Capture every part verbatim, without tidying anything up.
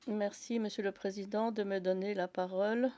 Merci, Monsieur le Président, de me donner la parole.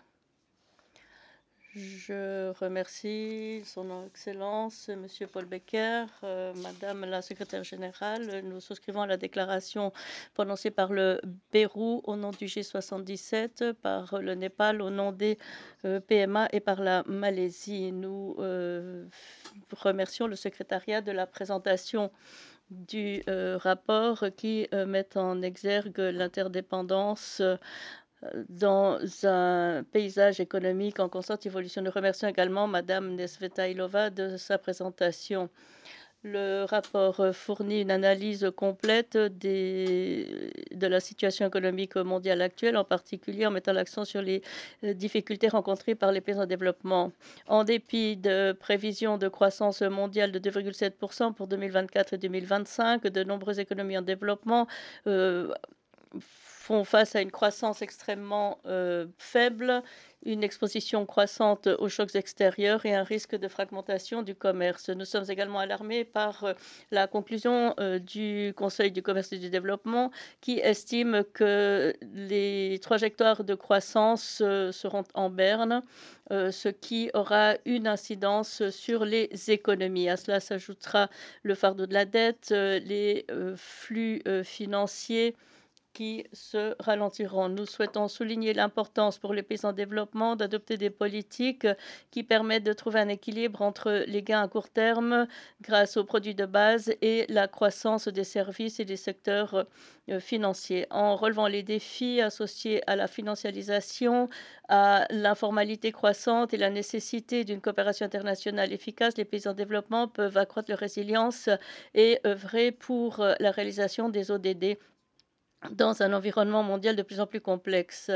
Je remercie Son Excellence, Monsieur Paul Becker, euh, Madame la Secrétaire générale. Nous souscrivons à la déclaration prononcée par le Pérou au nom du G soixante-dix-sept, par le Népal au nom des euh, P M A et par la Malaisie. Nous euh, remercions le secrétariat de la présentation du euh, rapport qui euh, met en exergue l'interdépendance euh, dans un paysage économique en constante évolution. Nous remercions également Madame Nesvetailova de sa présentation. Le rapport fournit une analyse complète des, de la situation économique mondiale actuelle, en particulier en mettant l'accent sur les euh, difficultés rencontrées par les pays en développement. En dépit de prévisions de croissance mondiale de deux virgule sept pour cent pour deux mille vingt-quatre et deux mille vingt-cinq, de nombreuses économies en développement euh, font face à une croissance extrêmement euh, faible, une exposition croissante aux chocs extérieurs et un risque de fragmentation du commerce. Nous sommes également alarmés par euh, la conclusion euh, du Conseil du commerce et du développement qui estime que les trajectoires de croissance euh, seront en berne, euh, ce qui aura une incidence sur les économies. À cela s'ajoutera le fardeau de la dette, euh, les euh, flux euh, financiers qui se ralentiront. Nous souhaitons souligner l'importance pour les pays en développement d'adopter des politiques qui permettent de trouver un équilibre entre les gains à court terme grâce aux produits de base et la croissance des services et des secteurs euh, financiers. En relevant les défis associés à la financialisation, à l'informalité croissante et la nécessité d'une coopération internationale efficace, les pays en développement peuvent accroître leur résilience et œuvrer pour euh, la réalisation des O D D dans un environnement mondial de plus en plus complexe.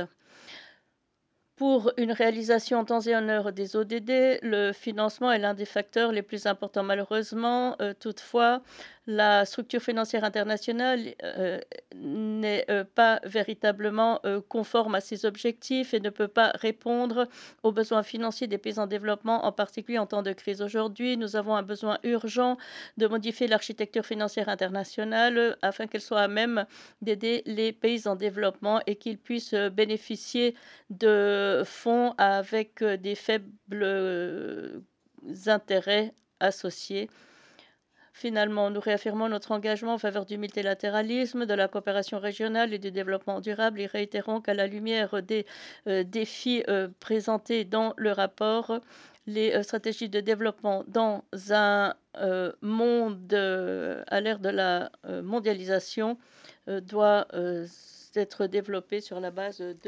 Pour une réalisation en temps et en heure des O D D, le financement est l'un des facteurs les plus importants. Malheureusement, euh, toutefois, la structure financière internationale euh, n'est euh, pas véritablement euh, conforme à ses objectifs et ne peut pas répondre aux besoins financiers des pays en développement, en particulier en temps de crise. Aujourd'hui, nous avons un besoin urgent de modifier l'architecture financière internationale euh, afin qu'elle soit à même d'aider les pays en développement et qu'ils puissent euh, bénéficier de fonds avec euh, des faibles euh, intérêts associés. Finalement, nous réaffirmons notre engagement en faveur du multilatéralisme, de la coopération régionale et du développement durable et réitérons qu'à la lumière des euh, défis euh, présentés dans le rapport, les euh, stratégies de développement dans un euh, monde euh, à l'ère de la euh, mondialisation euh, doivent euh, être développées sur la base de